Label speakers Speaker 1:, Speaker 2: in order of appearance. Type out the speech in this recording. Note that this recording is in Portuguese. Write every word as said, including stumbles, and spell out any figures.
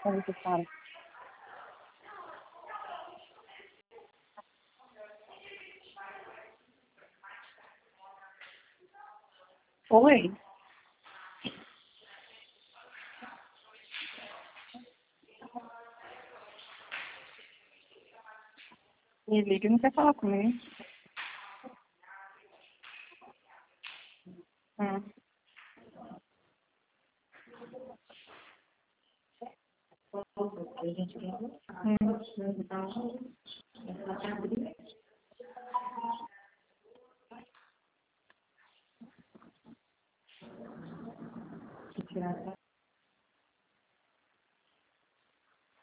Speaker 1: como você fala. Oi? Me liga e não quer falar comigo. Hum. Hum.